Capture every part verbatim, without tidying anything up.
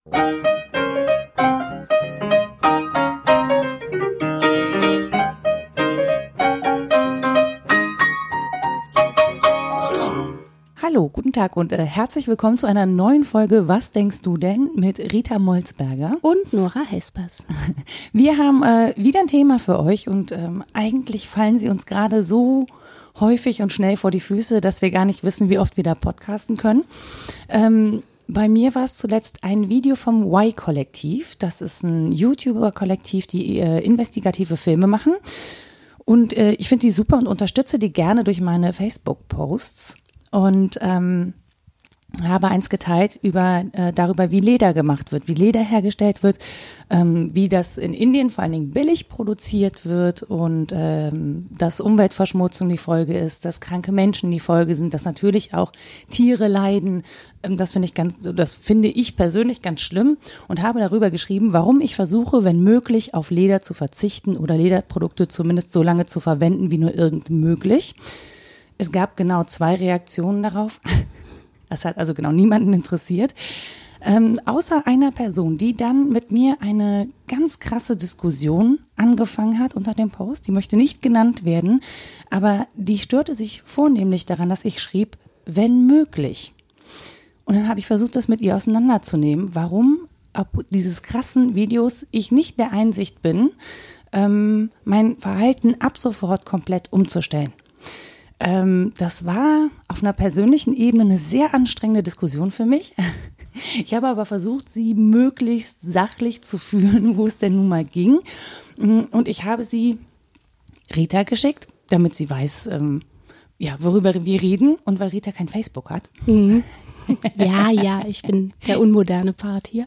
Hallo, guten Tag und äh, herzlich willkommen zu einer neuen Folge Was denkst du denn? Mit Rita Molzberger und Nora Hespers. Wir haben äh, wieder ein Thema für euch und ähm, eigentlich fallen sie uns gerade so häufig und schnell vor die Füße, dass wir gar nicht wissen, wie oft wir da podcasten können. Ähm, bei mir war es zuletzt ein Video vom Y-Kollektiv. Das ist ein YouTuber-Kollektiv, die äh, investigative Filme machen. Und äh, ich finde die super und unterstütze die gerne durch meine Facebook-Posts. Und ähm, habe eins geteilt über äh, darüber, wie Leder gemacht wird, wie Leder hergestellt wird, ähm, wie das in Indien vor allen Dingen billig produziert wird und ähm, dass Umweltverschmutzung die Folge ist, dass kranke Menschen die Folge sind, dass natürlich auch Tiere leiden. Ähm, das finde ich ganz, das finde ich persönlich ganz schlimm und habe darüber geschrieben, warum ich versuche, wenn möglich, auf Leder zu verzichten oder Lederprodukte zumindest so lange zu verwenden, wie nur irgend möglich. Es gab genau zwei Reaktionen darauf. Das hat also genau niemanden interessiert. Ähm, außer einer Person, die dann mit mir eine ganz krasse Diskussion angefangen hat unter dem Post. Die möchte nicht genannt werden, aber die störte sich vornehmlich daran, dass ich schrieb, wenn möglich. Und dann habe ich versucht, das mit ihr auseinanderzunehmen, warum ab dieses krassen Videos ich nicht der Einsicht bin, ähm, mein Verhalten ab sofort komplett umzustellen. Das war auf einer persönlichen Ebene eine sehr anstrengende Diskussion für mich. Ich habe aber versucht, sie möglichst sachlich zu führen, wo es denn nun mal ging. Und ich habe sie Rita geschickt, damit sie weiß, ähm, ja, worüber wir reden und weil Rita kein Facebook hat. Mhm. Ja, ja, ich bin der unmoderne Part hier.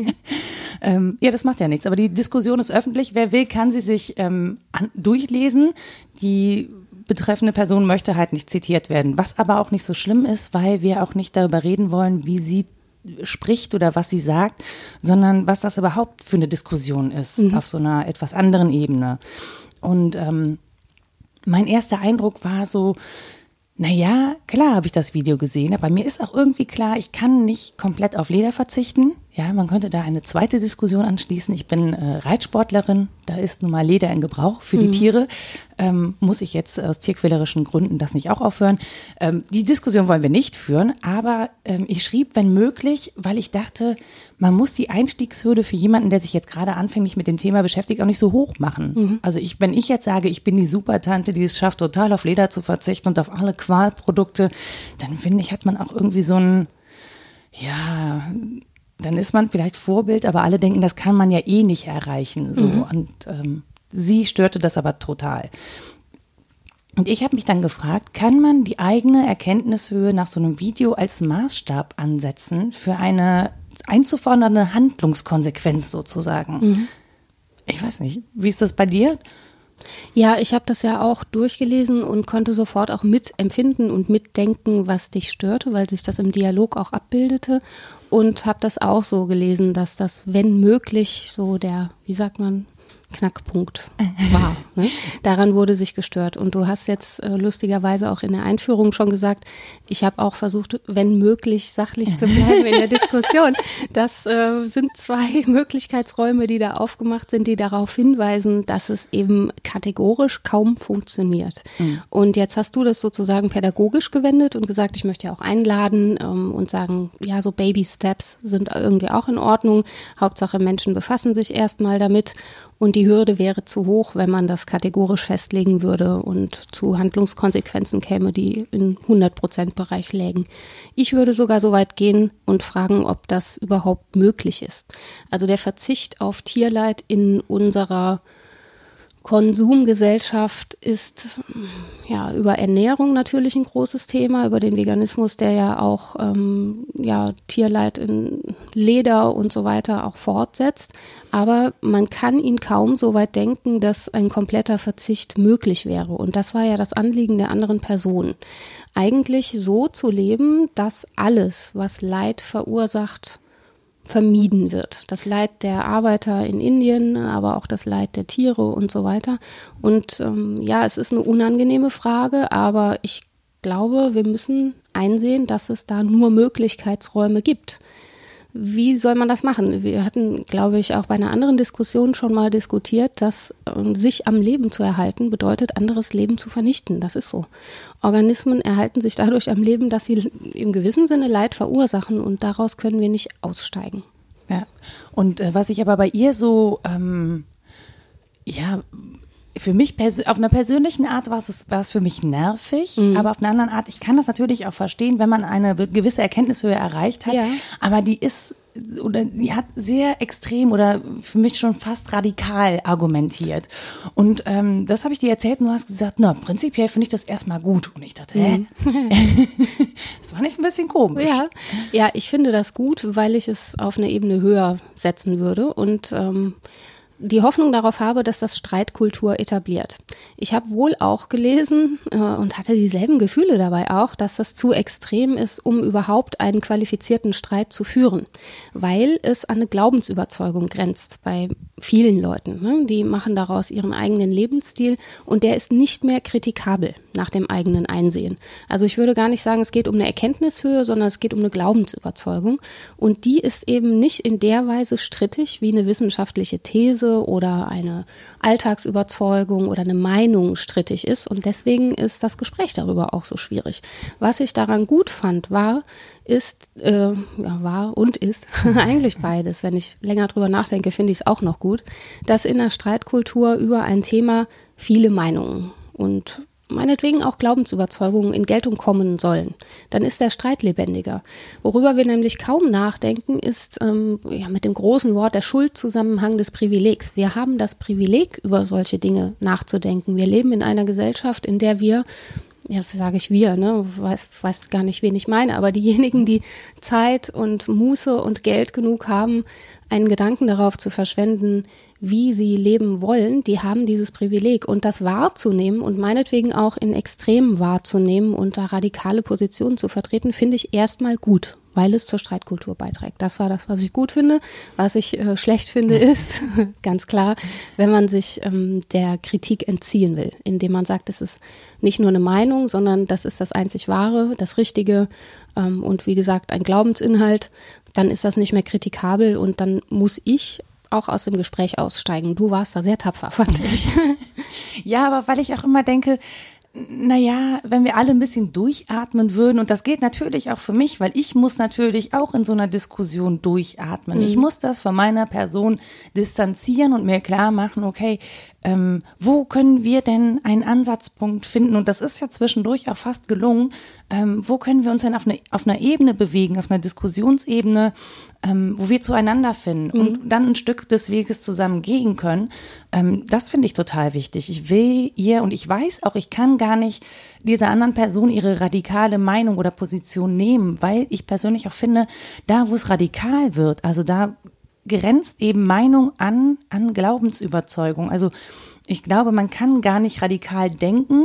ähm, ja, das macht ja nichts, aber die Diskussion ist öffentlich. Wer will, kann sie sich ähm, an, durchlesen. Die betreffende Person möchte halt nicht zitiert werden, was aber auch nicht so schlimm ist, weil wir auch nicht darüber reden wollen, wie sie spricht oder was sie sagt, sondern was das überhaupt für eine Diskussion ist, mhm. auf so einer etwas anderen Ebene. Und ähm, mein erster Eindruck war so, naja, klar habe ich das Video gesehen, aber mir ist auch irgendwie klar, ich kann nicht komplett auf Leder verzichten. Ja, man könnte da eine zweite Diskussion anschließen. Ich bin äh, Reitsportlerin, da ist nun mal Leder in Gebrauch für die mhm. Tiere. Ähm, muss ich jetzt aus tierquälerischen Gründen das nicht auch aufhören? Ähm, die Diskussion wollen wir nicht führen, aber ähm, ich schrieb, wenn möglich, weil ich dachte, man muss die Einstiegshürde für jemanden, der sich jetzt gerade anfänglich mit dem Thema beschäftigt, auch nicht so hoch machen. Mhm. Also ich, wenn ich jetzt sage, ich bin die Supertante, die es schafft, total auf Leder zu verzichten und auf alle Qualprodukte, dann finde ich, hat man auch irgendwie so ein, ja, dann ist man vielleicht Vorbild, aber alle denken, das kann man ja eh nicht erreichen. So. Mhm. Und ähm, sie störte das aber total. Und ich habe mich dann gefragt, kann man die eigene Erkenntnishöhe nach so einem Video als Maßstab ansetzen für eine einzufordernde Handlungskonsequenz sozusagen? Mhm. Ich weiß nicht, wie ist das bei dir? Ja, ich habe das ja auch durchgelesen und konnte sofort auch mitempfinden und mitdenken, was dich störte, weil sich das im Dialog auch abbildete. Und habe das auch so gelesen, dass das, wenn möglich, so der, wie sagt man, Knackpunkt war. Ne? Daran wurde sich gestört. Und du hast jetzt äh, lustigerweise auch in der Einführung schon gesagt, ich habe auch versucht, wenn möglich, sachlich zu bleiben in der Diskussion. Das äh, sind zwei Möglichkeitsräume, die da aufgemacht sind, die darauf hinweisen, dass es eben kategorisch kaum funktioniert. Mhm. Und jetzt hast du das sozusagen pädagogisch gewendet und gesagt, ich möchte ja auch einladen ähm, und sagen, ja, so Baby Steps sind irgendwie auch in Ordnung. Hauptsache Menschen befassen sich erstmal damit. Und die Hürde wäre zu hoch, wenn man das kategorisch festlegen würde und zu Handlungskonsequenzen käme, die im hundert Prozent Bereich lägen. Ich würde sogar so weit gehen und fragen, ob das überhaupt möglich ist. Also der Verzicht auf Tierleid in unserer Konsumgesellschaft ist ja über Ernährung natürlich ein großes Thema, über den Veganismus, der ja auch ähm, ja, Tierleid in Leder und so weiter auch fortsetzt. Aber man kann ihn kaum so weit denken, dass ein kompletter Verzicht möglich wäre. Und das war ja das Anliegen der anderen Person. Eigentlich so zu leben, dass alles, was Leid verursacht, vermieden wird. Das Leid der Arbeiter in Indien, aber auch das Leid der Tiere und so weiter. Und ähm, ja, es ist eine unangenehme Frage, aber ich glaube, wir müssen einsehen, dass es da nur Möglichkeitsräume gibt. wie soll man das machen? Wir hatten, glaube ich, auch bei einer anderen Diskussion schon mal diskutiert, dass äh, sich am Leben zu erhalten bedeutet, anderes Leben zu vernichten. Das ist so. Organismen erhalten sich dadurch am Leben, dass sie im gewissen Sinne Leid verursachen und daraus können wir nicht aussteigen. Ja, und äh, was ich aber bei ihr so, ähm, ja, für mich pers- auf einer persönlichen Art war es, war es für mich nervig, mhm. aber auf einer anderen Art, ich kann das natürlich auch verstehen, wenn man eine gewisse Erkenntnishöhe erreicht hat, ja. aber die ist, oder die hat sehr extrem oder für mich schon fast radikal argumentiert. Und ähm, das habe ich dir erzählt und du hast gesagt, na, prinzipiell finde ich das erstmal gut. Und ich dachte, hä? Das war nicht ein bisschen komisch. Ja. ja, ich finde das gut, weil ich es auf eine Ebene höher setzen würde und ähm, die Hoffnung darauf habe, dass das Streitkultur etabliert. Ich habe wohl auch gelesen äh, und hatte dieselben Gefühle dabei auch, dass das zu extrem ist, um überhaupt einen qualifizierten Streit zu führen, weil es an eine Glaubensüberzeugung grenzt bei vielen Leuten. Ne? Die machen daraus ihren eigenen Lebensstil und der ist nicht mehr kritikabel nach dem eigenen Einsehen. Also ich würde gar nicht sagen, es geht um eine Erkenntnishöhe, sondern es geht um eine Glaubensüberzeugung und die ist eben nicht in der Weise strittig wie eine wissenschaftliche These oder eine Alltagsüberzeugung oder eine Meinung strittig ist und deswegen ist das Gespräch darüber auch so schwierig. Was ich daran gut fand, war, ist, äh, ja, war und ist eigentlich beides. Wenn ich länger drüber nachdenke, finde ich es auch noch gut, dass in der Streitkultur über ein Thema viele Meinungen und meinetwegen auch Glaubensüberzeugungen in Geltung kommen sollen. Dann ist der Streit lebendiger. Worüber wir nämlich kaum nachdenken, ist ähm, ja, mit dem großen Wort der Schuldzusammenhang des Privilegs. Wir haben das Privileg, über solche Dinge nachzudenken. Wir leben in einer Gesellschaft, in der wir, ja, das sage ich wir, ne, weiß, weiß gar nicht, wen ich meine, aber diejenigen, die Zeit und Muße und Geld genug haben, einen Gedanken darauf zu verschwenden, wie sie leben wollen, die haben dieses Privileg. Und das wahrzunehmen und meinetwegen auch in Extremen wahrzunehmen und da radikale Positionen zu vertreten, finde ich erstmal gut, weil es zur Streitkultur beiträgt. Das war das, was ich gut finde. Was ich äh, schlecht finde, ist, ganz klar, wenn man sich ähm, der Kritik entziehen will, indem man sagt, es ist nicht nur eine Meinung, sondern das ist das einzig Wahre, das Richtige ähm, und wie gesagt, ein Glaubensinhalt, dann ist das nicht mehr kritikabel und dann muss ich auch aus dem Gespräch aussteigen. Du warst da sehr tapfer, fand ich. Ja, aber weil ich auch immer denke, naja, wenn wir alle ein bisschen durchatmen würden, und das geht natürlich auch für mich, weil ich muss natürlich auch in so einer Diskussion durchatmen. Mhm. Ich muss das von meiner Person distanzieren und mir klar machen, okay, ähm, wo können wir denn einen Ansatzpunkt finden? Und das ist ja zwischendurch auch fast gelungen. Ähm, wo können wir uns denn auf, eine, auf einer Ebene bewegen, auf einer Diskussionsebene, ähm, wo wir zueinander finden mhm. und dann ein Stück des Weges zusammen gehen können? Ähm, das finde ich total wichtig. Ich will ihr, und ich weiß auch, ich kann gar nicht dieser anderen Person ihre radikale Meinung oder Position nehmen, weil ich persönlich auch finde, da wo es radikal wird, also da grenzt eben Meinung an, an Glaubensüberzeugung. Also ich glaube, man kann gar nicht radikal denken,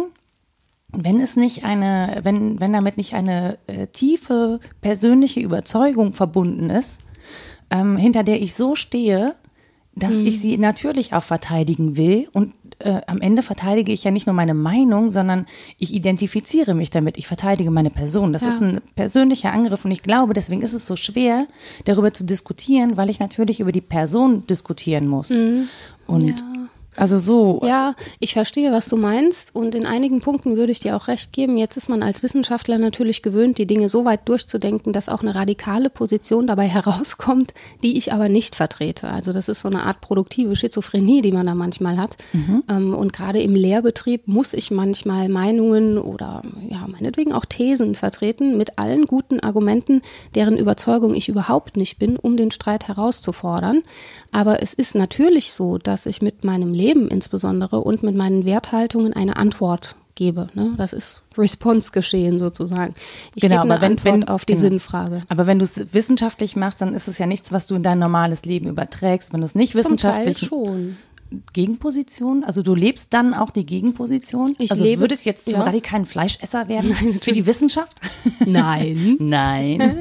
wenn es nicht eine, wenn, wenn damit nicht eine äh, tiefe persönliche Überzeugung verbunden ist, ähm, hinter der ich so stehe, dass mhm. ich sie natürlich auch verteidigen will. Und äh, am Ende verteidige ich ja nicht nur meine Meinung, sondern ich identifiziere mich damit. Ich verteidige meine Person. Das ja. ist ein persönlicher Angriff und ich glaube, deswegen ist es so schwer, darüber zu diskutieren, weil ich natürlich über die Person diskutieren muss. Mhm. Und ja. Also so. Ja, ich verstehe, was du meinst und in einigen Punkten würde ich dir auch recht geben. Jetzt ist man als Wissenschaftler natürlich gewöhnt, die Dinge so weit durchzudenken, dass auch eine radikale Position dabei herauskommt, die ich aber nicht vertrete. Also das ist so eine Art produktive Schizophrenie, die man da manchmal hat. Mhm. Und gerade im Lehrbetrieb muss ich manchmal Meinungen oder ja meinetwegen auch Thesen vertreten mit allen guten Argumenten, deren Überzeugung ich überhaupt nicht bin, um den Streit herauszufordern. Aber es ist natürlich so, dass ich mit meinem Leben insbesondere und mit meinen Werthaltungen eine Antwort gebe. Ne? Das ist Response-Geschehen sozusagen. Ich genau, gebe eine aber wenn, Antwort wenn, auf die genau. Sinnfrage. Aber wenn du es wissenschaftlich machst, dann ist es ja nichts, was du in dein normales Leben überträgst. Wenn du es nicht wissenschaftlich... Zum Teil schon. Gegenposition? Also du lebst dann auch die Gegenposition? Ich also lebe, würdest jetzt zum ja. radikalen Fleischesser werden? Nein, für die Wissenschaft? Nein. Nein.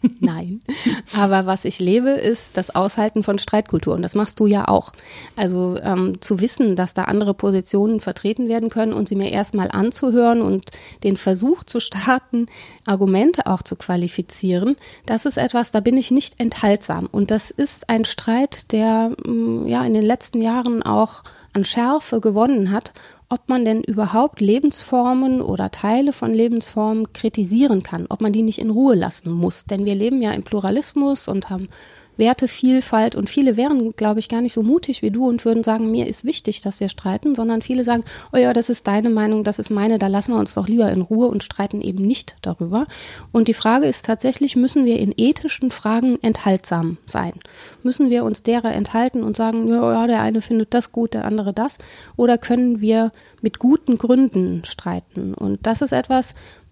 Nein. Aber was ich lebe, ist das Aushalten von Streitkultur. Und das machst du ja auch. Also ähm, zu wissen, dass da andere Positionen vertreten werden können und sie mir erstmal anzuhören und den Versuch zu starten, Argumente auch zu qualifizieren, das ist etwas, da bin ich nicht enthaltsam. Und das ist ein Streit, der mh, ja in den letzten Jahren auch an Schärfe gewonnen hat, ob man denn überhaupt Lebensformen oder Teile von Lebensformen kritisieren kann, ob man die nicht in Ruhe lassen muss. Denn wir leben ja im Pluralismus und haben Wertevielfalt und viele wären, glaube ich, gar nicht so mutig wie du und würden sagen, mir ist wichtig, dass wir streiten, sondern viele sagen, oh ja, das ist deine Meinung, das ist meine, da lassen wir uns doch lieber in Ruhe und streiten eben nicht darüber. Und die Frage ist tatsächlich, müssen wir in ethischen Fragen enthaltsam sein? Müssen wir uns derer enthalten und sagen, ja, der eine findet das gut, der andere das? Oder können wir mit guten Gründen streiten? Und das ist etwas,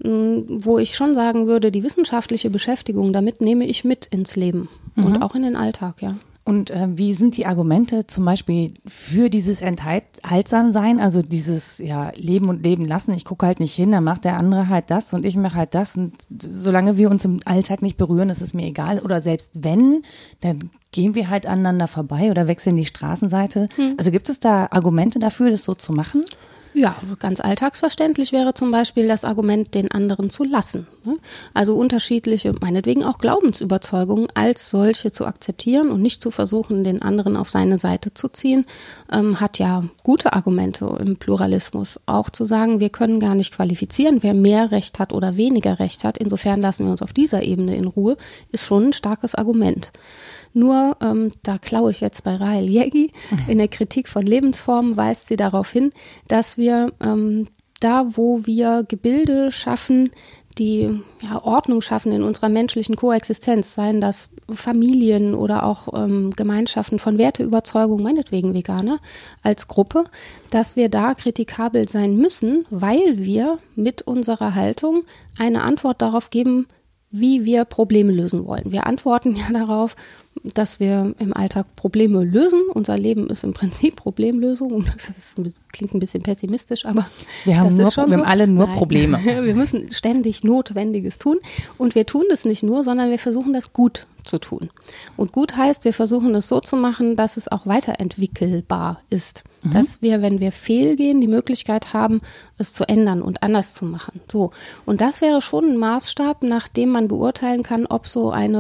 wo ich schon sagen würde, die wissenschaftliche Beschäftigung damit nehme ich mit ins Leben mhm. und auch in den Alltag, ja. Und äh, wie sind die Argumente zum Beispiel für dieses Enthaltsamsein, also dieses ja Leben und Leben lassen? Ich gucke halt nicht hin, dann macht der andere halt das und ich mache halt das. Und solange wir uns im Alltag nicht berühren, ist es mir egal. Oder selbst wenn, dann gehen wir halt aneinander vorbei oder wechseln die Straßenseite. Hm. Also gibt es da Argumente dafür, das so zu machen? Ja, ganz alltagsverständlich wäre zum Beispiel das Argument, den anderen zu lassen. Also unterschiedliche, meinetwegen auch Glaubensüberzeugungen als solche zu akzeptieren und nicht zu versuchen, den anderen auf seine Seite zu ziehen, ähm, hat ja gute Argumente im Pluralismus. Auch zu sagen, wir können gar nicht qualifizieren, wer mehr Recht hat oder weniger Recht hat. Insofern lassen wir uns auf dieser Ebene in Ruhe, ist schon ein starkes Argument. Nur, ähm, da klaue ich jetzt bei Rahel Jägi, in der Kritik von Lebensformen weist sie darauf hin, dass wir ähm, da, wo wir Gebilde schaffen, die ja, Ordnung schaffen in unserer menschlichen Koexistenz, seien das Familien oder auch ähm, Gemeinschaften von Werteüberzeugung, meinetwegen Veganer, als Gruppe, dass wir da kritikabel sein müssen, weil wir mit unserer Haltung eine Antwort darauf geben, wie wir Probleme lösen wollen. Wir antworten ja darauf, dass wir im Alltag Probleme lösen. Unser Leben ist im Prinzip Problemlösung. Das ist, klingt ein bisschen pessimistisch, aber wir haben das nur, ist schon wir so. haben alle nur Nein. Probleme. Wir müssen ständig Notwendiges tun. Und wir tun das nicht nur, sondern wir versuchen das gut zu tun. Und gut heißt, wir versuchen es so zu machen, dass es auch weiterentwickelbar ist. Mhm. Dass wir, wenn wir fehlgehen, die Möglichkeit haben, es zu ändern und anders zu machen. So. Und das wäre schon ein Maßstab, nach dem man beurteilen kann, ob so eine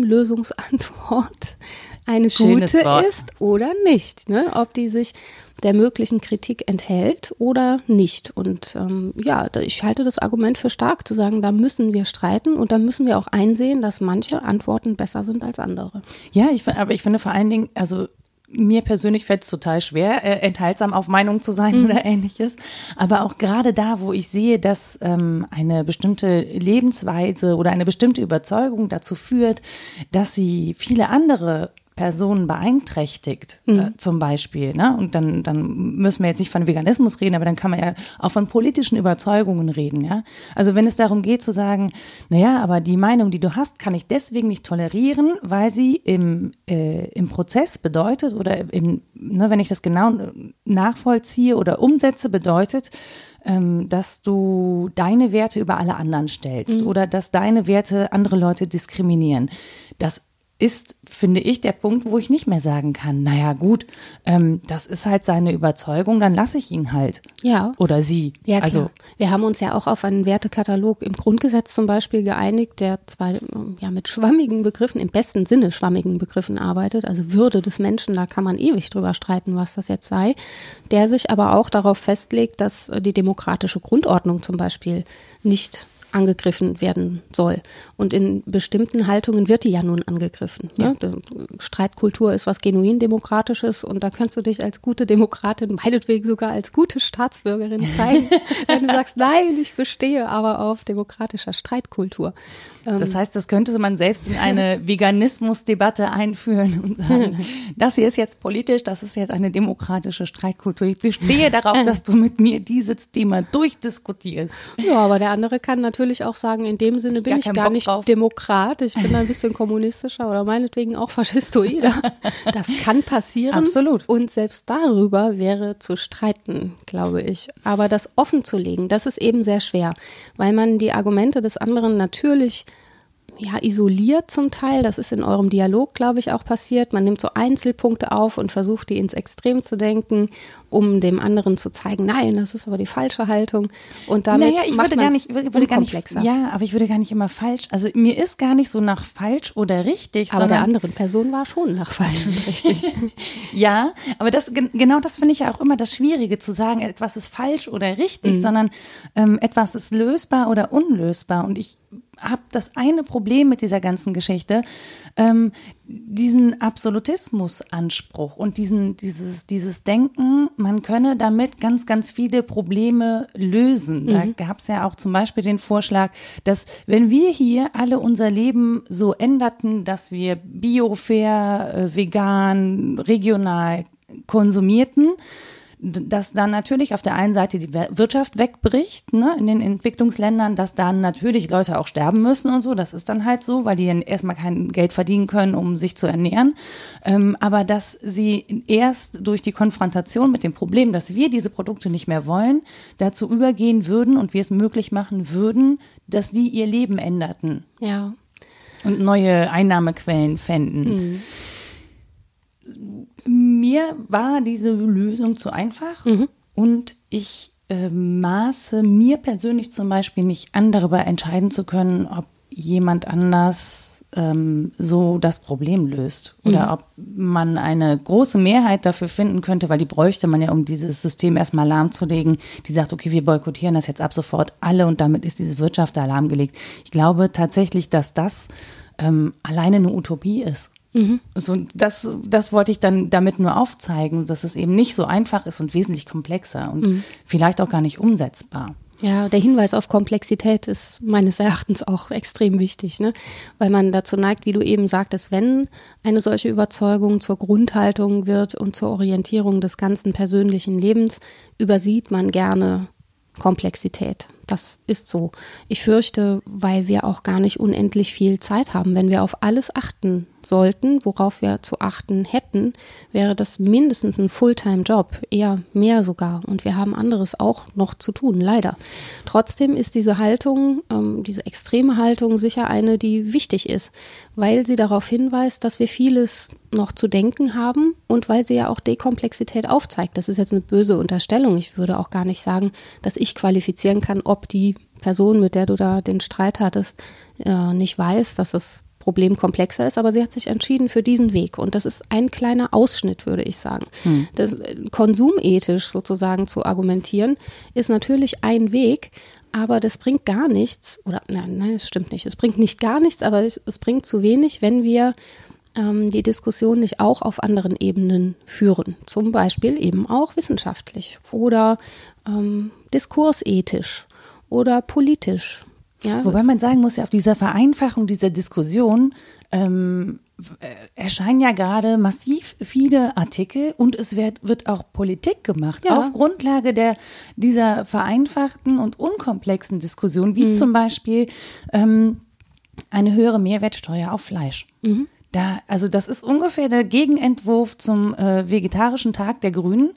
Problemlösungsantwort eine Schönes gute Wort. ist oder nicht. Ne? Ob die sich der möglichen Kritik enthält oder nicht. Und ähm, ja, ich halte das Argument für stark, zu sagen, da müssen wir streiten und da müssen wir auch einsehen, dass manche Antworten besser sind als andere. Ja, ich, aber ich finde vor allen Dingen, also mir persönlich fällt es total schwer, äh, enthaltsam auf Meinung zu sein mhm. oder ähnliches. Aber auch gerade da, wo ich sehe, dass ähm, eine bestimmte Lebensweise oder eine bestimmte Überzeugung dazu führt, dass sie viele andere Personen beeinträchtigt, mhm. äh, zum Beispiel. Ne? Und dann, dann müssen wir jetzt nicht von Veganismus reden, aber dann kann man ja auch von politischen Überzeugungen reden. Ja? Also wenn es darum geht zu sagen, naja, aber die Meinung, die du hast, kann ich deswegen nicht tolerieren, weil sie im, äh, im Prozess bedeutet oder im, ne, wenn ich das genau nachvollziehe oder umsetze, bedeutet, ähm, dass du deine Werte über alle anderen stellst mhm. oder dass deine Werte andere Leute diskriminieren. Das ist, finde ich, der Punkt, wo ich nicht mehr sagen kann, naja gut, ähm, das ist halt seine Überzeugung, dann lasse ich ihn halt. Ja. Oder sie. Ja, klar. Also, wir haben uns ja auch auf einen Wertekatalog im Grundgesetz zum Beispiel geeinigt, der zwar ja mit schwammigen Begriffen, im besten Sinne schwammigen Begriffen arbeitet, also Würde des Menschen, da kann man ewig drüber streiten, was das jetzt sei, der sich aber auch darauf festlegt, dass die demokratische Grundordnung zum Beispiel nicht angegriffen werden soll. Und in bestimmten Haltungen wird die ja nun angegriffen. Ja. Ne? Streitkultur ist was genuin Demokratisches und da kannst du dich als gute Demokratin, meinetwegen sogar als gute Staatsbürgerin zeigen, wenn du sagst, nein, ich bestehe aber auf demokratischer Streitkultur. Das heißt, das könnte man selbst in eine Veganismusdebatte einführen und sagen, das hier ist jetzt politisch, das ist jetzt eine demokratische Streitkultur. Ich bestehe darauf, dass du mit mir dieses Thema durchdiskutierst. Ja, aber der andere kann natürlich auch sagen, in dem Sinne bin ich gar, ich gar nicht drauf. Demokrat, ich bin ein bisschen kommunistischer oder meinetwegen auch faschistoider. Das kann passieren. Absolut. Und selbst darüber wäre zu streiten, glaube ich. Aber das offen zu legen, das ist eben sehr schwer, weil man die Argumente des anderen natürlich ja, isoliert zum Teil. Das ist in eurem Dialog, glaube ich, auch passiert. Man nimmt so Einzelpunkte auf und versucht, die ins Extrem zu denken, um dem anderen zu zeigen, nein, das ist aber die falsche Haltung. Und damit naja, ich macht würde gar nicht, würde, würde gar nicht, ja, aber ich würde gar nicht immer falsch. Also mir ist gar nicht so nach falsch oder richtig. Aber der anderen Person war schon nach falsch und richtig. Ja, aber das genau das finde ich ja auch immer das Schwierige, zu sagen, etwas ist falsch oder richtig, mhm. sondern ähm, etwas ist lösbar oder unlösbar. Und ich habe das eine Problem mit dieser ganzen Geschichte, ähm, diesen Absolutismusanspruch und diesen, dieses, dieses Denken, man könne damit ganz, ganz viele Probleme lösen. Mhm. Da gab es ja auch zum Beispiel den Vorschlag, dass wenn wir hier alle unser Leben so änderten, dass wir bio, fair, äh, vegan, regional konsumierten, dass dann natürlich auf der einen Seite die Wirtschaft wegbricht, ne, in den Entwicklungsländern, dass dann natürlich Leute auch sterben müssen und so, das ist dann halt so, weil die dann erstmal kein Geld verdienen können, um sich zu ernähren, ähm, aber dass sie erst durch die Konfrontation mit dem Problem, dass wir diese Produkte nicht mehr wollen, dazu übergehen würden und wir es möglich machen würden, dass die ihr Leben änderten. Ja. Und neue Einnahmequellen fänden. Mhm. Mir war diese Lösung zu einfach mhm. und ich äh, maße mir persönlich zum Beispiel nicht an, darüber entscheiden zu können, ob jemand anders ähm, so das Problem löst oder mhm. ob man eine große Mehrheit dafür finden könnte, weil die bräuchte man ja, um dieses System erstmal lahmzulegen, die sagt, okay, wir boykottieren das jetzt ab sofort alle und damit ist diese Wirtschaft da lahmgelegt. Ich glaube tatsächlich, dass das ähm, alleine eine Utopie ist. Mhm. So, das, das wollte ich dann damit nur aufzeigen, dass es eben nicht so einfach ist und wesentlich komplexer und mhm. vielleicht auch gar nicht umsetzbar. Ja, der Hinweis auf Komplexität ist meines Erachtens auch extrem wichtig, ne? Weil man dazu neigt, wie du eben sagtest, wenn eine solche Überzeugung zur Grundhaltung wird und zur Orientierung des ganzen persönlichen Lebens, übersieht man gerne Komplexität. Das ist so. Ich fürchte, weil wir auch gar nicht unendlich viel Zeit haben. Wenn wir auf alles achten sollten, worauf wir zu achten hätten, wäre das mindestens ein Fulltime-Job, eher mehr sogar. Und wir haben anderes auch noch zu tun, leider. Trotzdem ist diese Haltung, ähm, diese extreme Haltung sicher eine, die wichtig ist, weil sie darauf hinweist, dass wir vieles noch zu denken haben und weil sie ja auch Dekomplexität aufzeigt. Das ist jetzt eine böse Unterstellung. Ich würde auch gar nicht sagen, dass ich qualifizieren kann, ob die Person, mit der du da den Streit hattest, äh, nicht weiß, dass das Problem komplexer ist, aber sie hat sich entschieden für diesen Weg und das ist ein kleiner Ausschnitt, würde ich sagen. Hm. Das, konsumethisch sozusagen zu argumentieren, ist natürlich ein Weg, aber das bringt gar nichts, oder nein, nein, das stimmt nicht, es bringt nicht gar nichts, aber es, es bringt zu wenig, wenn wir ähm, die Diskussion nicht auch auf anderen Ebenen führen, zum Beispiel eben auch wissenschaftlich oder ähm, diskursethisch oder politisch. Ja, wobei man sagen muss, ja, auf dieser Vereinfachung dieser Diskussion ähm, erscheinen ja gerade massiv viele Artikel und es wird, wird auch Politik gemacht ja. auf Grundlage der, dieser vereinfachten und unkomplexen Diskussion, wie mhm. zum Beispiel ähm, eine höhere Mehrwertsteuer auf Fleisch. Mhm. Da, also das ist ungefähr der Gegenentwurf zum äh, vegetarischen Tag der Grünen.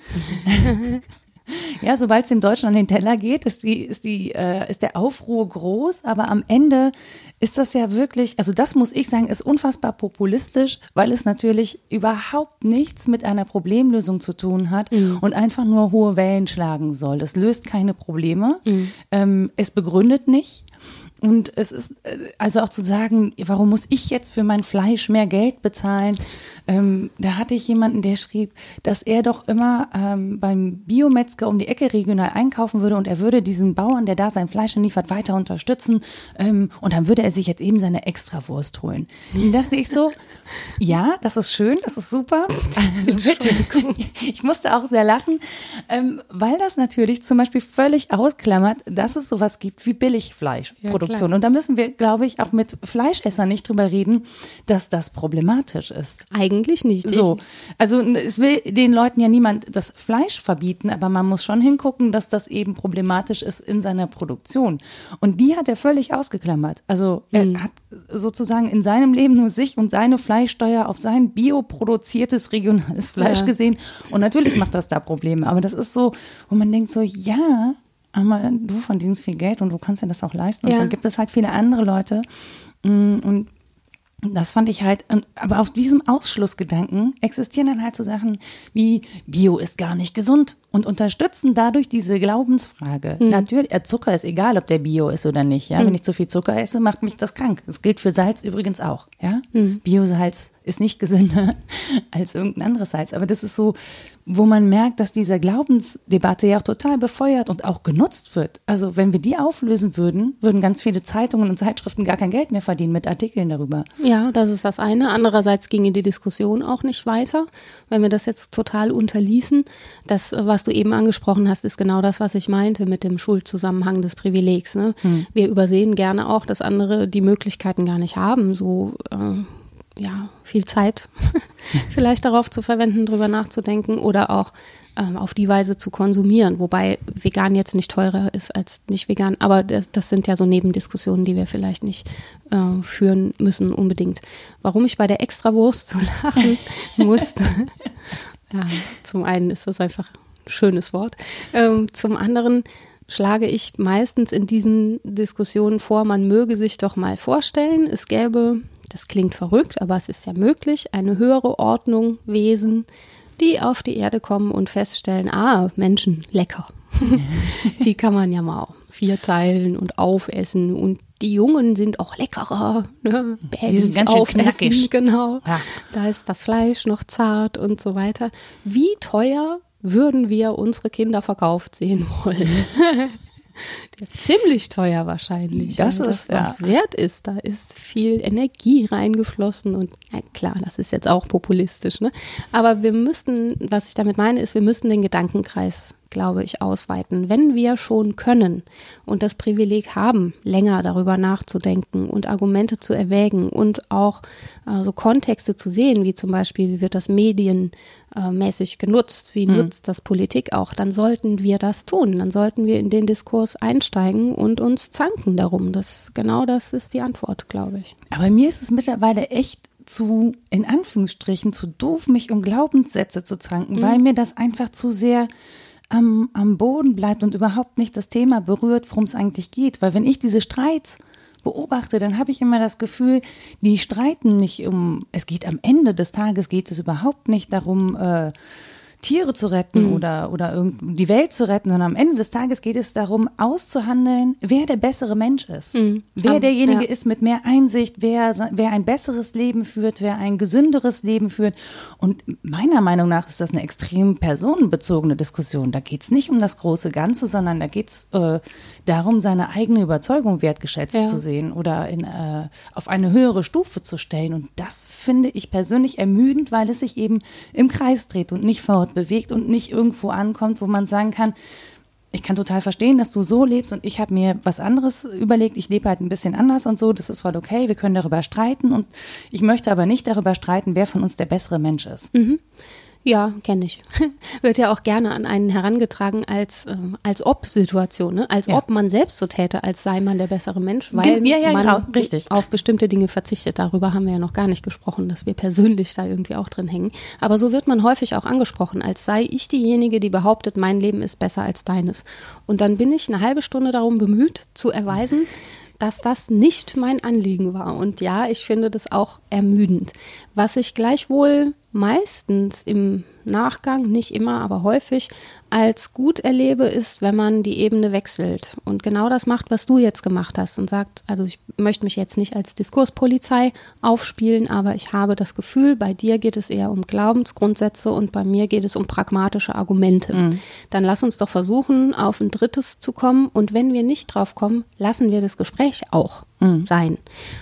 Ja, sobald es in Deutschland an den Teller geht, ist die, ist die, äh, ist der Aufruhr groß, aber am Ende ist das ja wirklich, also das muss ich sagen, ist unfassbar populistisch, weil es natürlich überhaupt nichts mit einer Problemlösung zu tun hat mhm. und einfach nur hohe Wellen schlagen soll. Es löst keine Probleme, mhm. ähm, es begründet nicht. Und es ist, also auch zu sagen, warum muss ich jetzt für mein Fleisch mehr Geld bezahlen? Ähm, da hatte ich jemanden, der schrieb, dass er doch immer ähm, beim Biometzger um die Ecke regional einkaufen würde und er würde diesen Bauern, der da sein Fleisch liefert, weiter unterstützen ähm, und dann würde er sich jetzt eben seine Extrawurst holen. Dann dachte ich so, ja, das ist schön, das ist super. Also bitte, ich musste auch sehr lachen, ähm, weil das natürlich zum Beispiel völlig ausklammert, dass es sowas gibt wie Billigfleischproduktion. Ja, und da müssen wir, glaube ich, auch mit Fleischessern nicht drüber reden, dass das problematisch ist. Eigentlich nicht. So, also es will den Leuten ja niemand das Fleisch verbieten, aber man muss schon hingucken, dass das eben problematisch ist in seiner Produktion. Und die hat er völlig ausgeklammert. Also er mhm. hat sozusagen in seinem Leben nur sich und seine Fleischsteuer auf sein bioproduziertes regionales Fleisch ja. gesehen. Und natürlich macht das da Probleme. Aber das ist so, wo man denkt so, ja, aber du verdienst viel Geld und du kannst dir das auch leisten. Und ja. dann gibt es halt viele andere Leute, Und das fand ich halt, aber auf diesem Ausschlussgedanken existieren dann halt so Sachen wie Bio ist gar nicht gesund und unterstützen dadurch diese Glaubensfrage. Mhm. Natürlich, Zucker ist egal, ob der Bio ist oder nicht. Ja, mhm. Wenn ich zu viel Zucker esse, macht mich das krank. Das gilt für Salz übrigens auch. Ja, mhm. Biosalz ist nicht gesünder als irgendein anderes Salz. Aber das ist so, wo man merkt, dass diese Glaubensdebatte ja auch total befeuert und auch genutzt wird. Also wenn wir die auflösen würden, würden ganz viele Zeitungen und Zeitschriften gar kein Geld mehr verdienen mit Artikeln darüber. Ja, das ist das eine. Andererseits ginge die Diskussion auch nicht weiter, wenn wir das jetzt total unterließen. Das, was du eben angesprochen hast, ist genau das, was ich meinte mit dem Schuldzusammenhang des Privilegs. Ne? Hm. Wir übersehen gerne auch, dass andere die Möglichkeiten gar nicht haben, so äh, ja, viel Zeit vielleicht darauf zu verwenden, drüber nachzudenken oder auch ähm, auf die Weise zu konsumieren, wobei vegan jetzt nicht teurer ist als nicht vegan, aber das, das sind ja so Nebendiskussionen, die wir vielleicht nicht äh, führen müssen unbedingt. Warum ich bei der Extrawurst so lachen musste, ja, zum einen ist das einfach ein schönes Wort, ähm, zum anderen schlage ich meistens in diesen Diskussionen vor, man möge sich doch mal vorstellen, es gäbe, das klingt verrückt, aber es ist ja möglich, eine höhere Ordnung, Wesen, die auf die Erde kommen und feststellen, ah, Menschen, lecker. Die kann man ja mal vierteilen und aufessen und die Jungen sind auch leckerer. Ne? Die sind ganz schön knackig. Genau, ja. Da ist das Fleisch noch zart und so weiter. Wie teuer würden wir unsere Kinder verkauft sehen wollen? Ziemlich teuer wahrscheinlich. Das ja, ist, das, was ja. wert ist. Da ist viel Energie reingeflossen und ja, klar, das ist jetzt auch populistisch, ne? Aber wir müssten, was ich damit meine, ist, wir müssten den Gedankenkreis, glaube ich, ausweiten. Wenn wir schon können und das Privileg haben, länger darüber nachzudenken und Argumente zu erwägen und auch äh, so Kontexte zu sehen, wie zum Beispiel, wie wird das medienmäßig genutzt, wie mhm. nutzt das Politik auch, dann sollten wir das tun. Dann sollten wir in den Diskurs einsteigen und uns zanken darum. Das, genau das ist die Antwort, glaube ich. Aber mir ist es mittlerweile echt zu, in Anführungsstrichen, zu doof, mich um Glaubenssätze zu zanken, mhm. weil mir das einfach zu sehr am, am Boden bleibt und überhaupt nicht das Thema berührt, worum es eigentlich geht. Weil wenn ich diese Streits beobachte, dann habe ich immer das Gefühl, die streiten nicht um, es geht am Ende des Tages, geht es überhaupt nicht darum, äh, Tiere zu retten mhm. oder, oder irgend, die Welt zu retten, sondern am Ende des Tages geht es darum, auszuhandeln, wer der bessere Mensch ist. Mhm. Wer um, derjenige ja. ist mit mehr Einsicht, wer, wer ein besseres Leben führt, wer ein gesünderes Leben führt. Und meiner Meinung nach ist das eine extrem personenbezogene Diskussion. Da geht es nicht um das große Ganze, sondern da geht es äh, darum, seine eigene Überzeugung wertgeschätzt ja. zu sehen oder in, äh, auf eine höhere Stufe zu stellen. Und das finde ich persönlich ermüdend, weil es sich eben im Kreis dreht und nicht fort bewegt und nicht irgendwo ankommt, wo man sagen kann, ich kann total verstehen, dass du so lebst und ich habe mir was anderes überlegt, ich lebe halt ein bisschen anders und so, das ist voll okay, wir können darüber streiten und ich möchte aber nicht darüber streiten, wer von uns der bessere Mensch ist. Mhm. Ja, kenne ich. Wird ja auch gerne an einen herangetragen als, äh, als Ob-Situation, ne? Als ja. ob man selbst so täte, als sei man der bessere Mensch, weil ja, ja, man genau. Richtig. auf bestimmte Dinge verzichtet. Darüber haben wir ja noch gar nicht gesprochen, dass wir persönlich da irgendwie auch drin hängen. Aber so wird man häufig auch angesprochen, als sei ich diejenige, die behauptet, mein Leben ist besser als deines. Und dann bin ich eine halbe Stunde darum bemüht, zu erweisen, dass das nicht mein Anliegen war. Und ja, ich finde das auch ermüdend. Was ich gleichwohl meistens im Nachgang, nicht immer, aber häufig, als gut erlebe, ist, wenn man die Ebene wechselt und genau das macht, was du jetzt gemacht hast und sagt, also ich möchte mich jetzt nicht als Diskurspolizei aufspielen, aber ich habe das Gefühl, bei dir geht es eher um Glaubensgrundsätze und bei mir geht es um pragmatische Argumente. Mhm. Dann lass uns doch versuchen, auf ein drittes zu kommen und wenn wir nicht drauf kommen, lassen wir das Gespräch auch mhm. sein.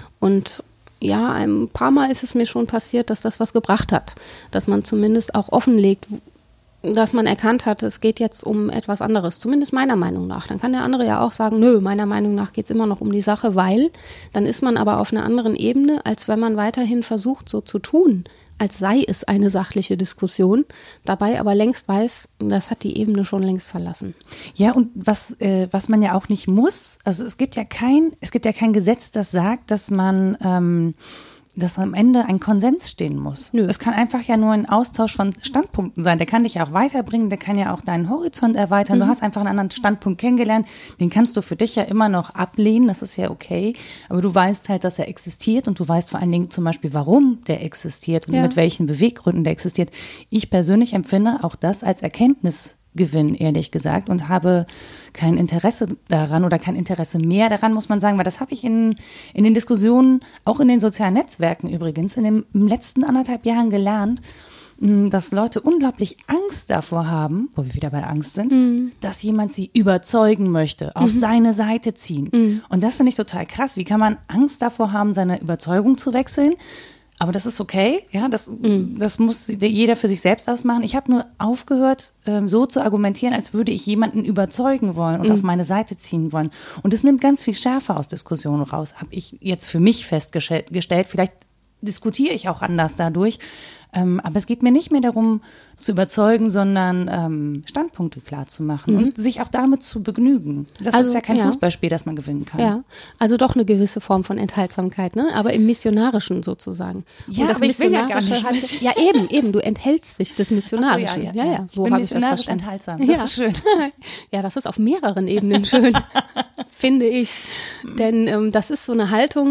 Und ja, ein paar Mal ist es mir schon passiert, dass das was gebracht hat, dass man zumindest auch offenlegt, dass man erkannt hat, es geht jetzt um etwas anderes, zumindest meiner Meinung nach. Dann kann der andere ja auch sagen, nö, meiner Meinung nach geht es immer noch um die Sache, weil dann ist man aber auf einer anderen Ebene, als wenn man weiterhin versucht, so zu tun, als sei es eine sachliche Diskussion, dabei aber längst weiß, das hat die Ebene schon längst verlassen. Ja, und was, äh, was man ja auch nicht muss, also es gibt ja kein, es gibt ja kein Gesetz, das sagt, dass man ähm, dass am Ende ein Konsens stehen muss. Nö. Es kann einfach ja nur ein Austausch von Standpunkten sein. Der kann dich ja auch weiterbringen, der kann ja auch deinen Horizont erweitern. Mhm. Du hast einfach einen anderen Standpunkt kennengelernt, den kannst du für dich ja immer noch ablehnen, das ist ja okay. Aber du weißt halt, dass er existiert und du weißt vor allen Dingen zum Beispiel, warum der existiert und ja. mit welchen Beweggründen der existiert. Ich persönlich empfinde auch das als Erkenntnis Gewinn, ehrlich gesagt, und habe kein Interesse daran oder kein Interesse mehr daran, muss man sagen, weil das habe ich in, in den Diskussionen, auch in den sozialen Netzwerken übrigens, in den im letzten anderthalb Jahren gelernt, dass Leute unglaublich Angst davor haben, wo wir wieder bei Angst sind, mhm. dass jemand sie überzeugen möchte, auf mhm. seine Seite ziehen. Mhm. Und das finde ich total krass. Wie kann man Angst davor haben, seine Überzeugung zu wechseln? Aber das ist okay, ja, das, mm. das muss jeder für sich selbst ausmachen. Ich habe nur aufgehört, ähm, so zu argumentieren, als würde ich jemanden überzeugen wollen und mm. auf meine Seite ziehen wollen. Und es nimmt ganz viel Schärfe aus Diskussionen raus, habe ich jetzt für mich festgestellt. Vielleicht diskutiere ich auch anders dadurch. Ähm, aber es geht mir nicht mehr darum, zu überzeugen, sondern ähm, Standpunkte klar zu machen mhm. und sich auch damit zu begnügen. Das also, ist ja kein ja. Fußballspiel, das man gewinnen kann. Ja, also doch eine gewisse Form von Enthaltsamkeit, ne? Aber im Missionarischen sozusagen. Ja, und das aber ich will ja gar nicht. Hat, ja, eben, eben, du enthältst dich des Missionarischen. So, ja, ja, ja, ja. So ich bin missionarisch enthaltsam, das ja. ist schön. Ja, das ist auf mehreren Ebenen schön, finde ich. Denn ähm, das ist so eine Haltung,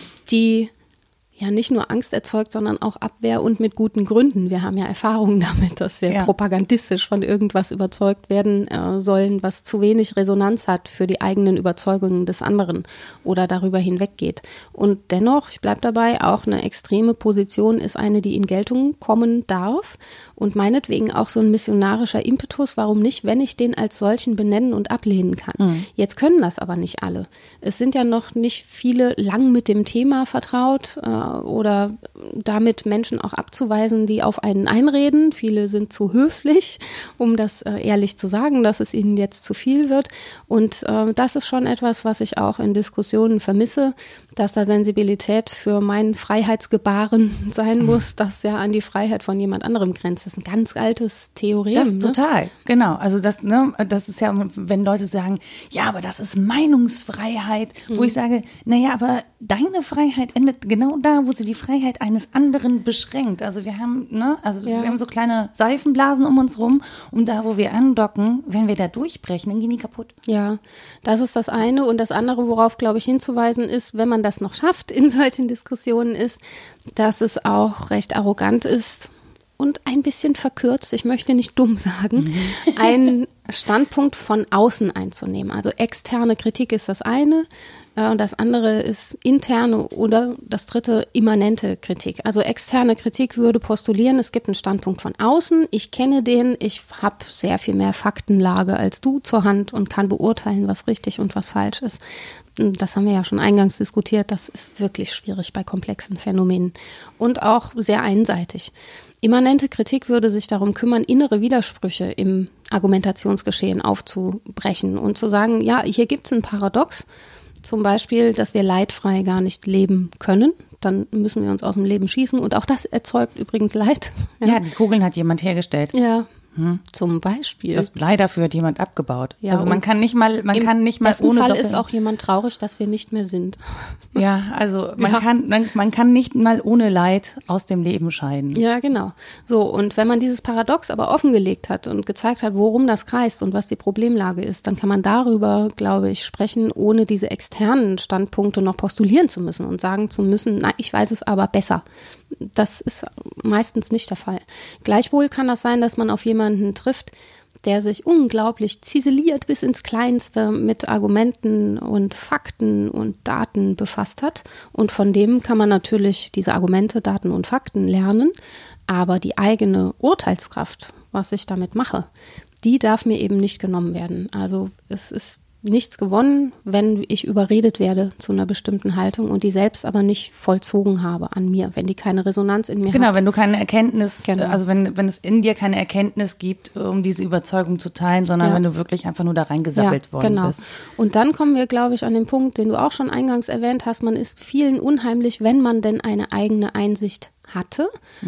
die ja nicht nur Angst erzeugt, sondern auch Abwehr und mit guten Gründen. Wir haben ja Erfahrungen damit, dass wir ja. propagandistisch von irgendwas überzeugt werden äh, sollen, was zu wenig Resonanz hat für die eigenen Überzeugungen des anderen oder darüber hinweggeht. Und dennoch, ich bleibe dabei, auch eine extreme Position ist eine, die in Geltung kommen darf. Und meinetwegen auch so ein missionarischer Impetus, warum nicht, wenn ich den als solchen benennen und ablehnen kann. Mhm. Jetzt können das aber nicht alle. Es sind ja noch nicht viele lang mit dem Thema vertraut äh, oder damit Menschen auch abzuweisen, die auf einen einreden. Viele sind zu höflich, um das äh, ehrlich zu sagen, dass es ihnen jetzt zu viel wird. Und äh, das ist schon etwas, was ich auch in Diskussionen vermisse, dass da Sensibilität für mein Freiheitsgebaren sein mhm. muss, das ja an die Freiheit von jemand anderem grenzt. Das ist ein ganz altes Theorem. Das ne? total, genau. Also das, ne, das ist ja, wenn Leute sagen, ja, aber das ist Meinungsfreiheit, mhm. wo ich sage, naja, aber deine Freiheit endet genau da, wo sie die Freiheit eines anderen beschränkt. Also wir haben, ne, also ja. wir haben so kleine Seifenblasen um uns rum und da, wo wir andocken, wenn wir da durchbrechen, dann gehen die kaputt. Ja, das ist das eine. Und das andere, worauf, glaube ich, hinzuweisen ist, wenn man das noch schafft in solchen Diskussionen, ist, dass es auch recht arrogant ist, und ein bisschen verkürzt, ich möchte nicht dumm sagen, mhm. einen Standpunkt von außen einzunehmen. Also externe Kritik ist das eine, äh, das andere ist interne oder das dritte immanente Kritik. Also externe Kritik würde postulieren, es gibt einen Standpunkt von außen, ich kenne den, ich habe sehr viel mehr Faktenlage als du zur Hand und kann beurteilen, was richtig und was falsch ist. Das haben wir ja schon eingangs diskutiert, das ist wirklich schwierig bei komplexen Phänomenen und auch sehr einseitig. Immanente Kritik würde sich darum kümmern, innere Widersprüche im Argumentationsgeschehen aufzubrechen und zu sagen, ja, hier gibt es ein Paradox, zum Beispiel, dass wir leidfrei gar nicht leben können. Dann müssen wir uns aus dem Leben schießen und auch das erzeugt übrigens Leid. Ja, ja die Kugeln hat jemand hergestellt. Ja. Hm. Zum Beispiel. Das Blei dafür hat jemand abgebaut. Ja, also man kann nicht mal, man kann nicht mal ohne. Im Fall ist auch jemand traurig, dass wir nicht mehr sind. Ja, also man ja. kann, man, man kann nicht mal ohne Leid aus dem Leben scheiden. Ja, genau. So, und wenn man dieses Paradox aber offengelegt hat und gezeigt hat, worum das kreist und was die Problemlage ist, dann kann man darüber, glaube ich, sprechen, ohne diese externen Standpunkte noch postulieren zu müssen und sagen zu müssen, na, ich weiß es aber besser. Das ist meistens nicht der Fall. Gleichwohl kann das sein, dass man auf jemanden trifft, der sich unglaublich ziseliert bis ins Kleinste mit Argumenten und Fakten und Daten befasst hat. Und von dem kann man natürlich diese Argumente, Daten und Fakten lernen. Aber die eigene Urteilskraft, was ich damit mache, die darf mir eben nicht genommen werden. Also es ist nichts gewonnen, wenn ich überredet werde zu einer bestimmten Haltung und die selbst aber nicht vollzogen habe an mir, wenn die keine Resonanz in mir genau, hat. Genau, wenn du keine Erkenntnis, genau. also wenn, wenn es in dir keine Erkenntnis gibt, um diese Überzeugung zu teilen, sondern ja. wenn du wirklich einfach nur da reingesabbelt ja, worden genau. bist. Und dann kommen wir, glaube ich, an den Punkt, den du auch schon eingangs erwähnt hast, man ist vielen unheimlich, wenn man denn eine eigene Einsicht hatte. Mhm.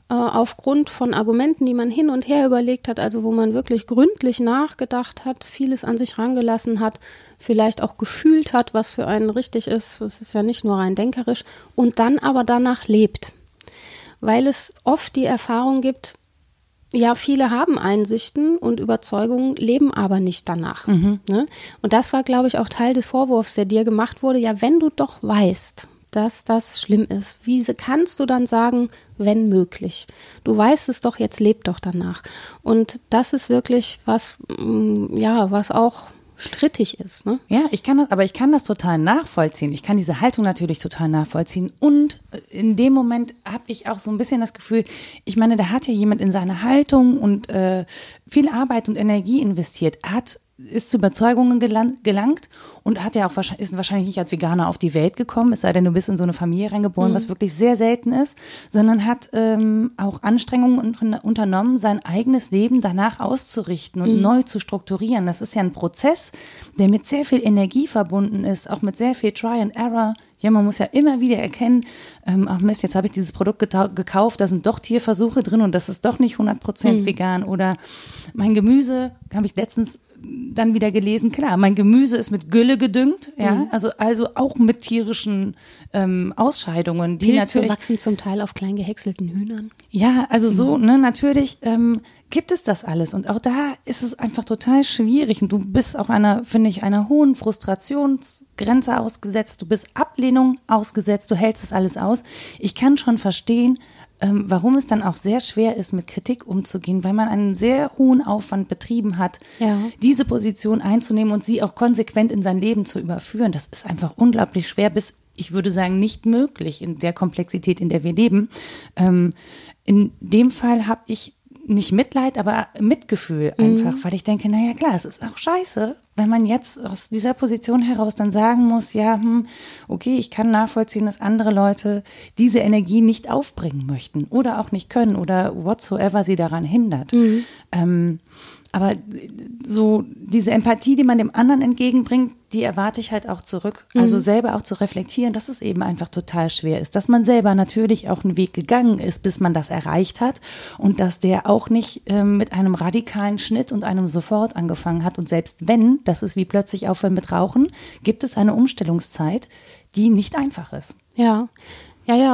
äh, aufgrund von Argumenten, die man hin und her überlegt hat, also wo man wirklich gründlich nachgedacht hat, vieles an sich rangelassen hat, vielleicht auch gefühlt hat, was für einen richtig ist, das ist ja nicht nur rein denkerisch, und dann aber danach lebt. Weil es oft die Erfahrung gibt, ja, viele haben Einsichten und Überzeugungen, leben aber nicht danach. Mhm. Ne? Und das war, glaube ich, auch Teil des Vorwurfs, der dir gemacht wurde. Ja, wenn du doch weißt, dass das schlimm ist, wie kannst du dann sagen, wenn möglich? Du weißt es doch, jetzt leb doch danach. Und das ist wirklich was, ja, was auch strittig ist, ne? Ja, ich kann das, aber ich kann das total nachvollziehen. Ich kann diese Haltung natürlich total nachvollziehen. Und in dem Moment habe ich auch so ein bisschen das Gefühl, ich meine, da hat ja jemand in seine Haltung und äh, viel Arbeit und Energie investiert, hat ist zu Überzeugungen gelangt, gelangt und hat ja auch wahrscheinlich, ist wahrscheinlich nicht als Veganer auf die Welt gekommen, es sei denn, du bist in so eine Familie reingeboren, mhm. was wirklich sehr selten ist, sondern hat ähm, auch Anstrengungen unternommen, sein eigenes Leben danach auszurichten und mhm. neu zu strukturieren. Das ist ja ein Prozess, der mit sehr viel Energie verbunden ist, auch mit sehr viel Try and Error. Ja, man muss ja immer wieder erkennen, ähm, ach Mist, jetzt habe ich dieses Produkt getau- gekauft, da sind doch Tierversuche drin und das ist doch nicht hundert Prozent mhm. vegan. Oder mein Gemüse, habe ich letztens dann wieder gelesen, klar, mein Gemüse ist mit Gülle gedüngt, ja, mhm. also also auch mit tierischen ähm, Ausscheidungen, die Pilze natürlich wachsen zum Teil auf klein gehäckselten Hühnern. Ja, also so, ne, natürlich ähm, gibt es das alles und auch da ist es einfach total schwierig und du bist auch einer, finde ich, einer hohen Frustrationsgrenze ausgesetzt, du bist Ablehnung ausgesetzt, du hältst das alles aus. Ich kann schon verstehen, ähm, warum es dann auch sehr schwer ist, mit Kritik umzugehen, weil man einen sehr hohen Aufwand betrieben hat, ja. diese Position einzunehmen und sie auch konsequent in sein Leben zu überführen. Das ist einfach unglaublich schwer, bis, ich würde sagen, nicht möglich in der Komplexität, in der wir leben. Ähm, in dem Fall habe ich nicht Mitleid, aber Mitgefühl einfach, mhm. weil ich denke, naja klar, es ist auch scheiße, wenn man jetzt aus dieser Position heraus dann sagen muss, ja, hm, okay, ich kann nachvollziehen, dass andere Leute diese Energie nicht aufbringen möchten oder auch nicht können oder whatsoever sie daran hindert. Mhm. Ähm, aber so diese Empathie, die man dem anderen entgegenbringt, die erwarte ich halt auch zurück. Also mhm. selber auch zu reflektieren, dass es eben einfach total schwer ist. Dass man selber natürlich auch einen Weg gegangen ist, bis man das erreicht hat. Und dass der auch nicht ähm, mit einem radikalen Schnitt und einem sofort angefangen hat. Und selbst wenn, das ist wie plötzlich aufhören mit Rauchen, gibt es eine Umstellungszeit, die nicht einfach ist. Ja, ja, ja.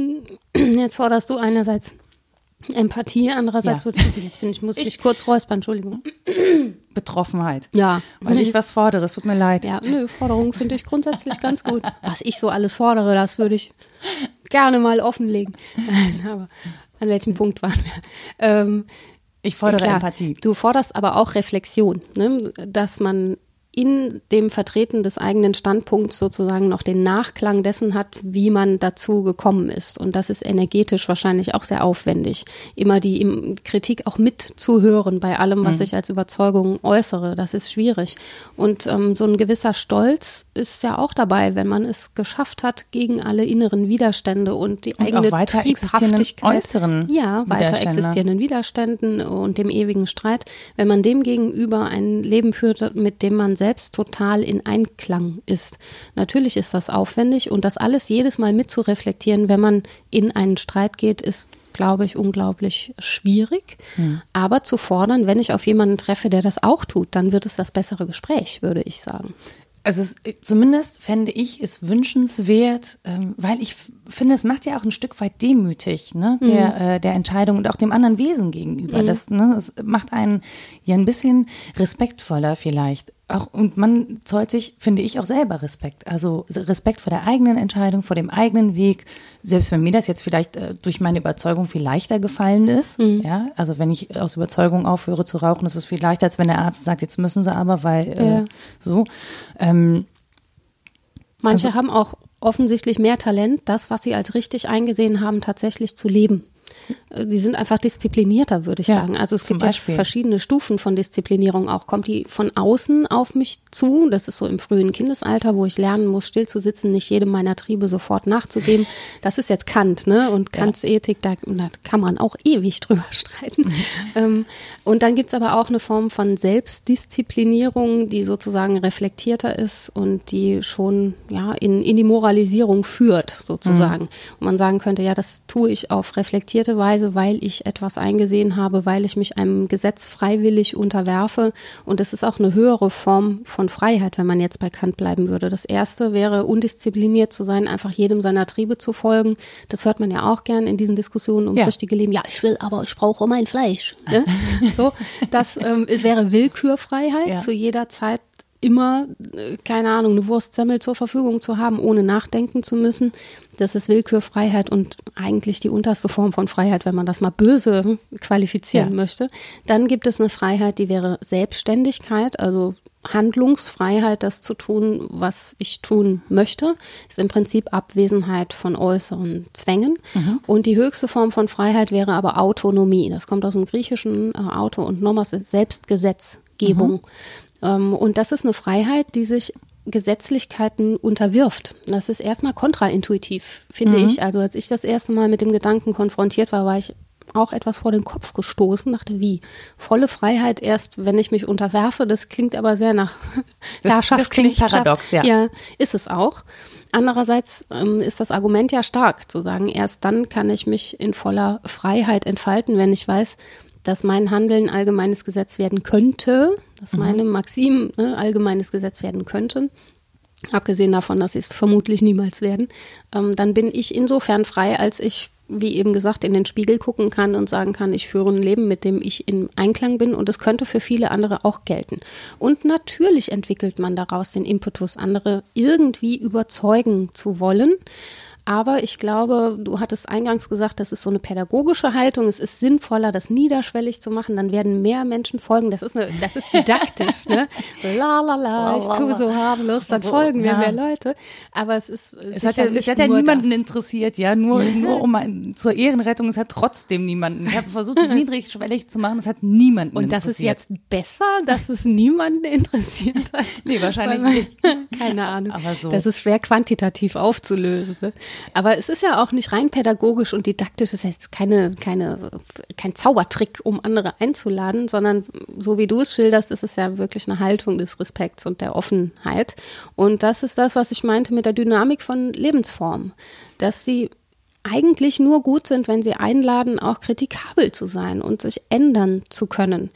Jetzt forderst du einerseits Empathie, andererseits ja. wird, jetzt bin ich, muss ich mich kurz räuspern, Entschuldigung. Betroffenheit. Ja. Weil ich was fordere, es tut mir leid. Ja, nö, Forderungen finde ich grundsätzlich ganz gut. Was ich so alles fordere, das würde ich gerne mal offenlegen. Aber an welchem Punkt waren wir? Ähm, ich fordere klar, Empathie. Du forderst aber auch Reflexion, ne? Dass man in dem Vertreten des eigenen Standpunkts sozusagen noch den Nachklang dessen hat, wie man dazu gekommen ist. Und das ist energetisch wahrscheinlich auch sehr aufwendig. Immer die Kritik auch mitzuhören bei allem, was mhm. ich als Überzeugung äußere. Das ist schwierig. Und ähm, so ein gewisser Stolz ist ja auch dabei, wenn man es geschafft hat, gegen alle inneren Widerstände und die und eigene weiter Triebhaftigkeit, äußeren ja, weiter existierenden Widerständen und dem ewigen Streit, wenn man dem gegenüber ein Leben führt, mit dem man selbst selbst total in Einklang ist. Natürlich ist das aufwendig und das alles jedes Mal mit zu reflektieren, wenn man in einen Streit geht, ist, glaube ich, unglaublich schwierig. Hm. Aber zu fordern, wenn ich auf jemanden treffe, der das auch tut, dann wird es das bessere Gespräch, würde ich sagen. Also es, zumindest fände ich es wünschenswert, ähm, weil ich f- finde, es macht ja auch ein Stück weit demütig, ne, mhm. der, äh, der Entscheidung und auch dem anderen Wesen gegenüber. Mhm. Das, ne, das macht einen ja ein bisschen respektvoller vielleicht. Auch, und man zollt sich, finde ich, auch selber Respekt. Also Respekt vor der eigenen Entscheidung, vor dem eigenen Weg. Selbst wenn mir das jetzt vielleicht äh, durch meine Überzeugung viel leichter gefallen ist. Mhm. Ja, also wenn ich aus Überzeugung aufhöre zu rauchen, ist es viel leichter, als wenn der Arzt sagt, jetzt müssen sie aber, weil äh, ja. so. Ähm, Manche also, haben auch offensichtlich mehr Talent, das, was sie als richtig eingesehen haben, tatsächlich zu leben. Die sind einfach disziplinierter, würde ich ja, sagen. Also es gibt Beispiel. ja verschiedene Stufen von Disziplinierung auch. Kommt die von außen auf mich zu? Das ist so im frühen Kindesalter, wo ich lernen muss, still zu sitzen, nicht jedem meiner Triebe sofort nachzugeben. Das ist jetzt Kant, ne? Und Kants ja. Ethik, da, da kann man auch ewig drüber streiten. Mhm. Und dann gibt's aber auch eine Form von Selbstdisziplinierung, die sozusagen reflektierter ist und die schon ja in, in die Moralisierung führt, sozusagen. Mhm. Und man sagen könnte, ja, das tue ich auf reflektierte bestimmte Weise, weil ich etwas eingesehen habe, weil ich mich einem Gesetz freiwillig unterwerfe. Und es ist auch eine höhere Form von Freiheit, wenn man jetzt bei Kant bleiben würde. Das erste wäre, undiszipliniert zu sein, einfach jedem seiner Triebe zu folgen. Das hört man ja auch gern in diesen Diskussionen ums ja. richtige Leben. Ja, ich will, aber ich brauche mein Fleisch. Ne? So, das ähm, wäre Willkürfreiheit, ja. zu jeder Zeit immer, keine Ahnung, eine Wurstsemmel zur Verfügung zu haben, ohne nachdenken zu müssen. Das ist Willkürfreiheit und eigentlich die unterste Form von Freiheit, wenn man das mal böse qualifizieren ja. möchte. Dann gibt es eine Freiheit, die wäre Selbstständigkeit, also Handlungsfreiheit, das zu tun, was ich tun möchte, ist im Prinzip Abwesenheit von äußeren Zwängen. Mhm. Und die höchste Form von Freiheit wäre aber Autonomie. Das kommt aus dem Griechischen, äh, Auto und Nomos ist Selbstgesetzgebung. Mhm. Ähm, und das ist eine Freiheit, die sich Gesetzlichkeiten unterwirft. Das ist erstmal kontraintuitiv, finde mhm. ich. Also als ich das erste Mal mit dem Gedanken konfrontiert war, war ich auch etwas vor den Kopf gestoßen, dachte, wie? Volle Freiheit erst, wenn ich mich unterwerfe, das klingt aber sehr nach Herrschaft. Das klingt paradox, ja. Ja, ist es auch. Andererseits ähm, ist das Argument ja stark, zu sagen, erst dann kann ich mich in voller Freiheit entfalten, wenn ich weiß, dass mein Handeln allgemeines Gesetz werden könnte, dass mhm. meine Maximen ne, allgemeines Gesetz werden könnten. Abgesehen davon, dass sie es vermutlich niemals werden, ähm, dann bin ich insofern frei, als ich, wie eben gesagt, in den Spiegel gucken kann und sagen kann, ich führe ein Leben, mit dem ich in Einklang bin und es könnte für viele andere auch gelten. Und natürlich entwickelt man daraus den Impetus, andere irgendwie überzeugen zu wollen. Aber ich glaube, du hattest eingangs gesagt, das ist so eine pädagogische Haltung. Es ist sinnvoller, das niederschwellig zu machen. Dann werden mehr Menschen folgen. Das ist, eine, das ist didaktisch. Ne? La, la, la, ich tue so harmlos, dann folgen mir ja. mehr Leute. Aber es ist Es hat ja, es hat ja niemanden das. interessiert, ja. Nur, nur um ein, zur Ehrenrettung, es hat trotzdem niemanden. Ich habe versucht, es niedrigschwellig zu machen. Es hat niemanden Und interessiert. das ist jetzt besser, dass es niemanden interessiert hat? Nee, wahrscheinlich man, nicht. Keine Ahnung. Aber so. Das ist schwer quantitativ aufzulösen. Ne? Aber es ist ja auch nicht rein pädagogisch und didaktisch, es ist jetzt keine, keine, kein Zaubertrick, um andere einzuladen, sondern so wie du es schilderst, ist es ja wirklich eine Haltung des Respekts und der Offenheit. Und das ist das, was ich meinte mit der Dynamik von Lebensformen, dass sie eigentlich nur gut sind, wenn sie einladen, auch kritikabel zu sein und sich ändern zu können.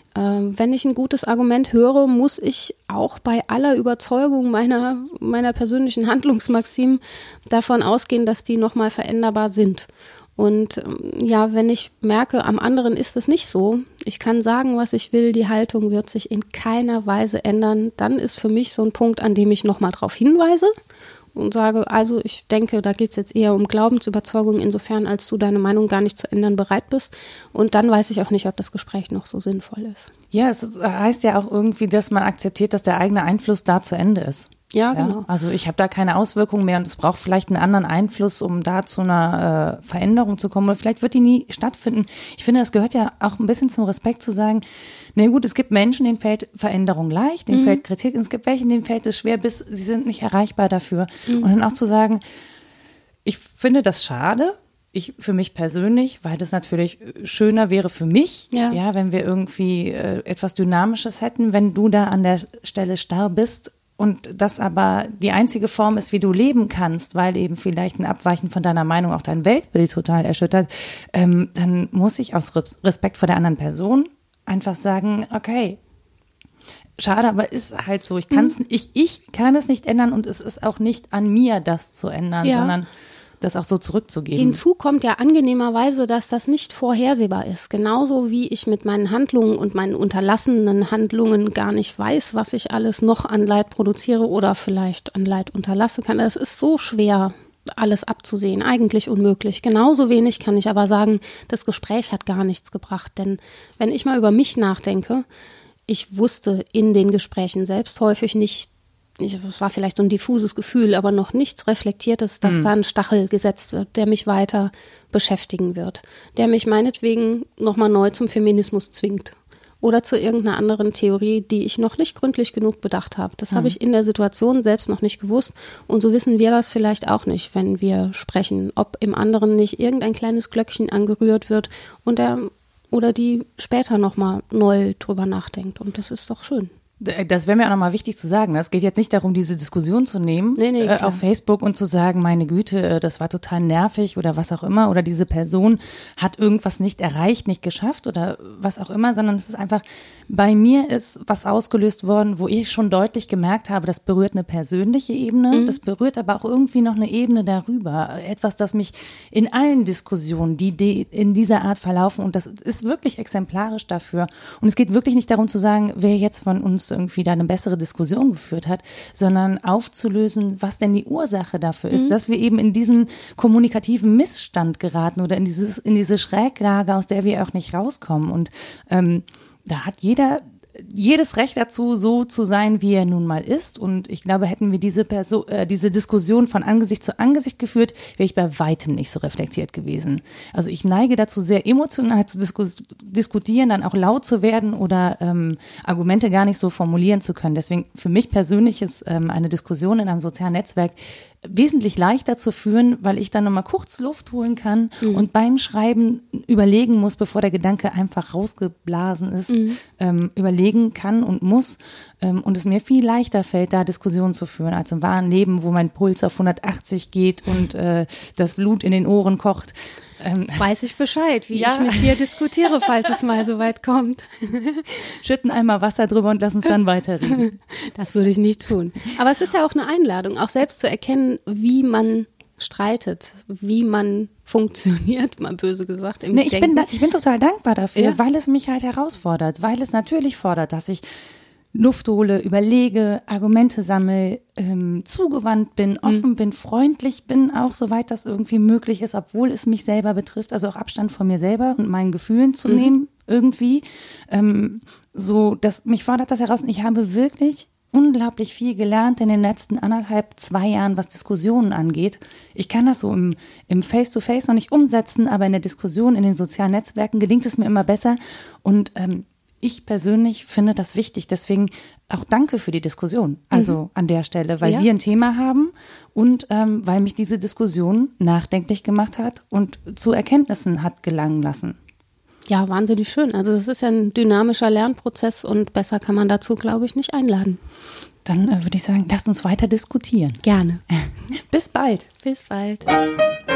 Wenn ich ein gutes Argument höre, muss ich auch bei aller Überzeugung meiner, meiner persönlichen Handlungsmaximen davon ausgehen, dass die nochmal veränderbar sind. Und ja, wenn ich merke, am anderen ist es nicht so, ich kann sagen, was ich will, die Haltung wird sich in keiner Weise ändern, dann ist für mich so ein Punkt, an dem ich nochmal darauf hinweise und sage, also ich denke, da geht es jetzt eher um Glaubensüberzeugung, insofern als du deine Meinung gar nicht zu ändern bereit bist. Und dann weiß ich auch nicht, ob das Gespräch noch so sinnvoll ist. Ja, es heißt ja auch irgendwie, dass man akzeptiert, dass der eigene Einfluss da zu Ende ist. Ja, genau. Ja, also ich habe da keine Auswirkungen mehr und es braucht vielleicht einen anderen Einfluss, um da zu einer äh, Veränderung zu kommen. Oder vielleicht wird die nie stattfinden. Ich finde, das gehört ja auch ein bisschen zum Respekt zu sagen, na gut, es gibt Menschen, denen fällt Veränderung leicht, denen mhm. fällt Kritik und es gibt welche, denen fällt es schwer, bis sie sind nicht erreichbar dafür. Mhm. Und dann auch zu sagen, ich finde das schade, ich für mich persönlich, weil das natürlich schöner wäre für mich, ja, ja wenn wir irgendwie äh, etwas Dynamisches hätten, wenn du da an der Stelle starr bist. Und das aber die einzige Form ist, wie du leben kannst, weil eben vielleicht ein Abweichen von deiner Meinung auch dein Weltbild total erschüttert, ähm, dann muss ich aus Respekt vor der anderen Person einfach sagen, okay, schade, aber ist halt so. Ich kann's, mhm. ich, ich kann es nicht ändern und es ist auch nicht an mir, das zu ändern, ja. sondern das auch so zurückzugeben. Hinzu kommt ja angenehmerweise, dass das nicht vorhersehbar ist. Genauso wie ich mit meinen Handlungen und meinen unterlassenen Handlungen gar nicht weiß, was ich alles noch an Leid produziere oder vielleicht an Leid unterlasse kann. Es ist so schwer, alles abzusehen, eigentlich unmöglich. Genauso wenig kann ich aber sagen, das Gespräch hat gar nichts gebracht. Denn wenn ich mal über mich nachdenke, ich wusste in den Gesprächen selbst häufig nicht, es war vielleicht so ein diffuses Gefühl, aber noch nichts Reflektiertes, dass mhm. da ein Stachel gesetzt wird, der mich weiter beschäftigen wird, der mich meinetwegen nochmal neu zum Feminismus zwingt oder zu irgendeiner anderen Theorie, die ich noch nicht gründlich genug bedacht habe. Das mhm. habe ich in der Situation selbst noch nicht gewusst und so wissen wir das vielleicht auch nicht, wenn wir sprechen, ob im anderen nicht irgendein kleines Glöckchen angerührt wird und er oder die später nochmal neu drüber nachdenkt und das ist doch schön. Das wäre mir auch nochmal wichtig zu sagen. Es geht jetzt nicht darum, diese Diskussion zu nehmen nee, nee, äh, auf Facebook und zu sagen, meine Güte, äh, das war total nervig oder was auch immer. Oder diese Person hat irgendwas nicht erreicht, nicht geschafft oder was auch immer. Sondern es ist einfach, bei mir ist was ausgelöst worden, wo ich schon deutlich gemerkt habe, das berührt eine persönliche Ebene. Mhm. Das berührt aber auch irgendwie noch eine Ebene darüber. Etwas, das mich in allen Diskussionen, die, die in dieser Art verlaufen, und das ist wirklich exemplarisch dafür. Und es geht wirklich nicht darum zu sagen, wer jetzt von uns irgendwie da eine bessere Diskussion geführt hat, sondern aufzulösen, was denn die Ursache dafür ist, mhm. dass wir eben in diesen kommunikativen Missstand geraten oder in dieses in diese Schräglage, aus der wir auch nicht rauskommen. Und ähm, da hat jeder jedes Recht dazu, so zu sein, wie er nun mal ist. Und ich glaube, hätten wir diese Perso- äh, diese Diskussion von Angesicht zu Angesicht geführt, wäre ich bei weitem nicht so reflektiert gewesen. Also ich neige dazu, sehr emotional zu diskus- diskutieren, dann auch laut zu werden oder ähm, Argumente gar nicht so formulieren zu können. Deswegen für mich persönlich ist ähm, eine Diskussion in einem sozialen Netzwerk wesentlich leichter zu führen, weil ich dann nochmal kurz Luft holen kann mhm. und beim Schreiben überlegen muss, bevor der Gedanke einfach rausgeblasen ist, mhm. ähm, überlegen kann und muss ähm, und es mir viel leichter fällt, da Diskussionen zu führen, als im wahren Leben, wo mein Puls auf hundertachtzig geht und äh, das Blut in den Ohren kocht. Ähm, Weiß ich Bescheid, wie ja. ich mit dir diskutiere, falls es mal so weit kommt. Schütten einmal Wasser drüber und lass uns dann weiterreden. Das würde ich nicht tun. Aber es ist ja auch eine Einladung, auch selbst zu erkennen, wie man streitet, wie man funktioniert, mal böse gesagt. Im nee, ich, bin da, ich bin total dankbar dafür, ja. weil es mich halt herausfordert, weil es natürlich fordert, dass ich Luft hole, überlege, Argumente sammle, ähm, zugewandt bin, offen mhm. bin, freundlich bin, auch soweit das irgendwie möglich ist, obwohl es mich selber betrifft, also auch Abstand von mir selber und meinen Gefühlen zu mhm. nehmen irgendwie. Ähm, so, das, mich fordert das heraus und ich habe wirklich unglaublich viel gelernt in den letzten anderthalb, zwei Jahren, was Diskussionen angeht. Ich kann das so im, im Face-to-Face noch nicht umsetzen, aber in der Diskussion, in den sozialen Netzwerken gelingt es mir immer besser und ähm, ich persönlich finde das wichtig, deswegen auch danke für die Diskussion, also mhm. an der Stelle, weil ja. wir ein Thema haben und ähm, weil mich diese Diskussion nachdenklich gemacht hat und zu Erkenntnissen hat gelangen lassen. Ja, wahnsinnig schön. Also das ist ja ein dynamischer Lernprozess und besser kann man dazu, glaube ich, nicht einladen. Dann äh, würde ich sagen, lasst uns weiter diskutieren. Gerne. Bis bald. Bis bald.